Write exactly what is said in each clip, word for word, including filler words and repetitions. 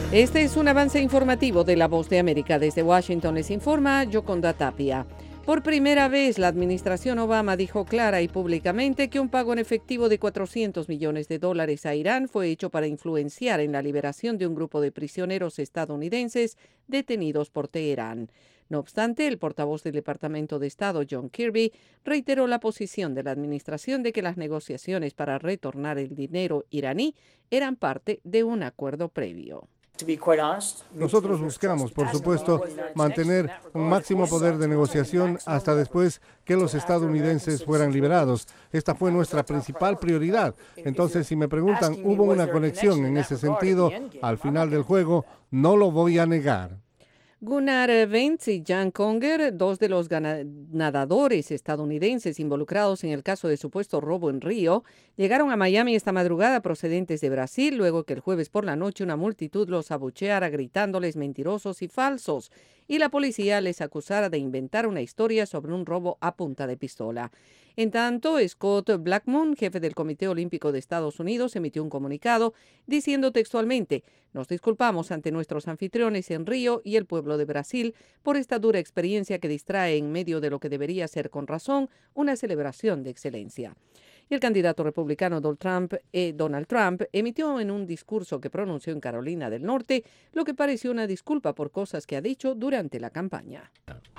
Este es un avance informativo de La Voz de América. Desde Washington les informa Yoconda Tapia. Por primera vez, la administración Obama dijo clara y públicamente que un pago en efectivo de cuatrocientos millones de dólares a Irán fue hecho para influenciar en la liberación de un grupo de prisioneros estadounidenses detenidos por Teherán. No obstante, el portavoz del Departamento de Estado, John Kirby, reiteró la posición de la administración de que las negociaciones para retornar el dinero iraní eran parte de un acuerdo previo. Nosotros buscamos, por supuesto, mantener un máximo poder de negociación hasta después que los estadounidenses fueran liberados. Esta fue nuestra principal prioridad. Entonces, si me preguntan, ¿hubo una conexión en ese sentido al final del juego? No lo voy a negar. Gunnar Wentz y Jan Conger, dos de los nadadores estadounidenses involucrados en el caso de supuesto robo en Río, llegaron a Miami esta madrugada procedentes de Brasil, luego que el jueves por la noche una multitud los abucheara gritándoles mentirosos y falsos, y la policía les acusara de inventar una historia sobre un robo a punta de pistola. En tanto, Scott Blackmun, jefe del Comité Olímpico de Estados Unidos, emitió un comunicado diciendo textualmente: «Nos disculpamos ante nuestros anfitriones en Río y el pueblo de Brasil por esta dura experiencia que distrae en medio de lo que debería ser con razón una celebración de excelencia». Y el candidato republicano Donald Trump, eh, Donald Trump emitió en un discurso que pronunció en Carolina del Norte lo que pareció una disculpa por cosas que ha dicho durante la campaña.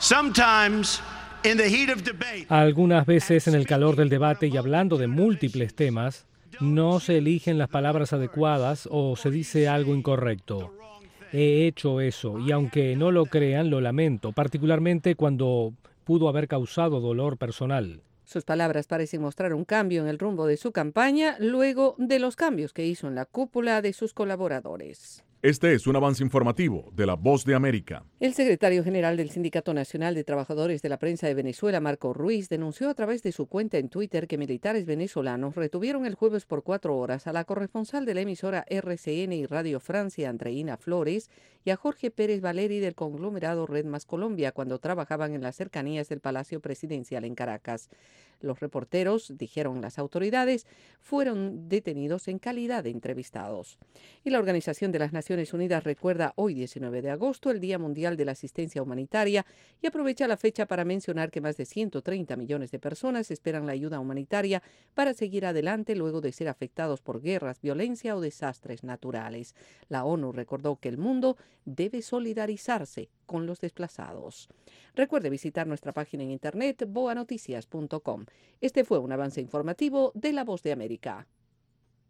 Algunas veces en el calor del debate y hablando de múltiples temas, no se eligen las palabras adecuadas o se dice algo incorrecto. He hecho eso y aunque no lo crean, lo lamento, particularmente cuando pudo haber causado dolor personal. Sus palabras parecen mostrar un cambio en el rumbo de su campaña luego de los cambios que hizo en la cúpula de sus colaboradores. Este es un avance informativo de La Voz de América. El secretario general del Sindicato Nacional de Trabajadores de la Prensa de Venezuela, Marco Ruiz, denunció a través de su cuenta en Twitter que militares venezolanos retuvieron el jueves por cuatro horas a la corresponsal de la emisora R C N y Radio Francia, Andreina Flores, y a Jorge Pérez Valeri del conglomerado Red Más Colombia cuando trabajaban en las cercanías del Palacio Presidencial en Caracas. Los reporteros, dijeron las autoridades, fueron detenidos en calidad de entrevistados. Y la Organización de las Naciones Unidas recuerda hoy, diecinueve de agosto, el Día Mundial de la Asistencia Humanitaria y aprovecha la fecha para mencionar que más de ciento treinta millones de personas esperan la ayuda humanitaria para seguir adelante luego de ser afectados por guerras, violencia o desastres naturales. La ONU recordó que el mundo debe solidarizarse con los desplazados. Recuerde visitar nuestra página en internet boa noticias punto com. Este fue un avance informativo de La Voz de América.